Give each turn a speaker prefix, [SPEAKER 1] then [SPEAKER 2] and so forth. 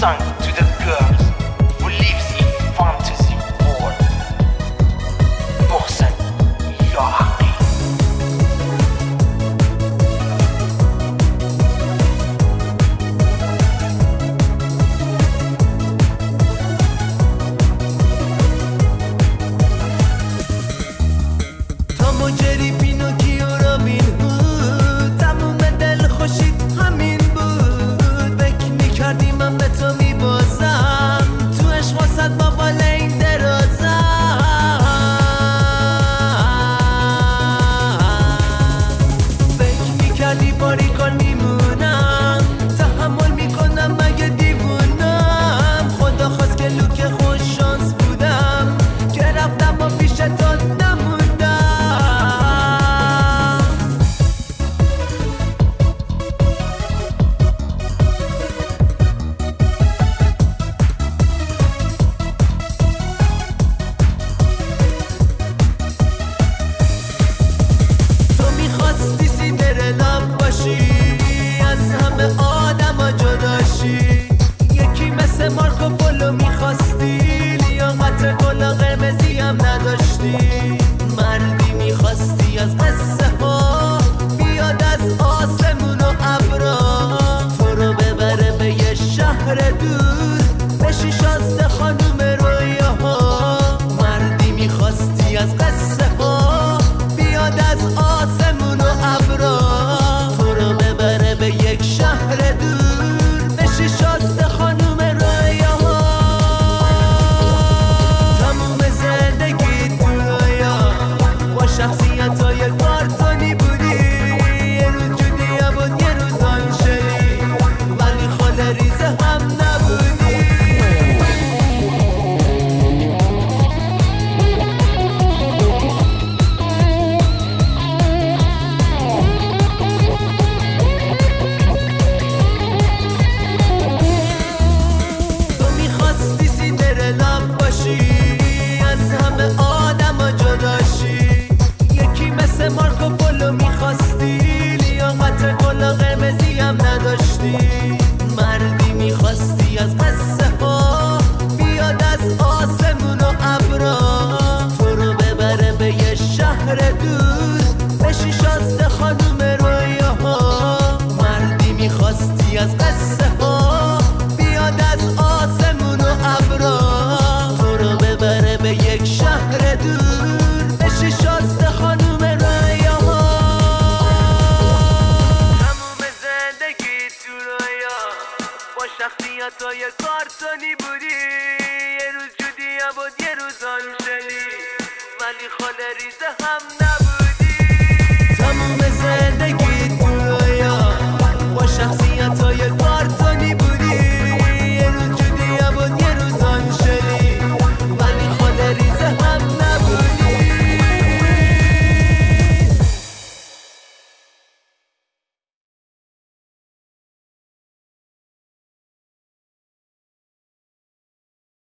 [SPEAKER 1] song to the girls who lives in fantasy world. محسن یا حقی.
[SPEAKER 2] تام و جری پینوکیو رابین هود تموم دل خوشید همین بود. فکر میکردی من به تو میبازم تو عشق واسد با بال این درازم. فکر میکردی باریکان میمونم تحمل میکنم مگه دیوونم. خدا خواست که لوک خوش شانس بودم که رفتم با پیش تو نموندم. میخواستی سیندرلا باشی از همه آدم جداشی. یکی مثل مارکو پولو میخواستی لیاقت کلا قرمزی هم نداشتی. مردی میخواستی از قصه ها بیاد از آسمون و ابرا تو رو ببره به یه شهر دور بشی شازده خانوم رویاها. مردی میخواستی از قصه ها بیاد از آسمون و ابرا تو رو ببره به یک شهر دور بشی شازده خانوم رویاها. تموم زندگی تو رویا با شخصیتای کارتونی بودی. یه روز جودیا بود یه روز آنشلی ولی خاله ریزه هم نبودی. میخواستی سیندرلا باشی از همه آدم جداشی. یکی مثل مارکو پولو میخواستی لیاقت کلا قرمزی هم نداشتی. مردی میخواستی از قصه ها بیاد از آسمون و ابرا تو رو ببره به یه شهر دور بشی شازده خانوم رویاها. مردی میخواستی از قصه ها بیاد از آسمون و ابرا تو رو ببره به یک شهر دور بشی شازده خانوم رویاها. تموم زندگی تو رویا با شخصیتای کارتونی بودی. یه روز جودیا بود یه روز آنجلی ولی خاله ریزه هم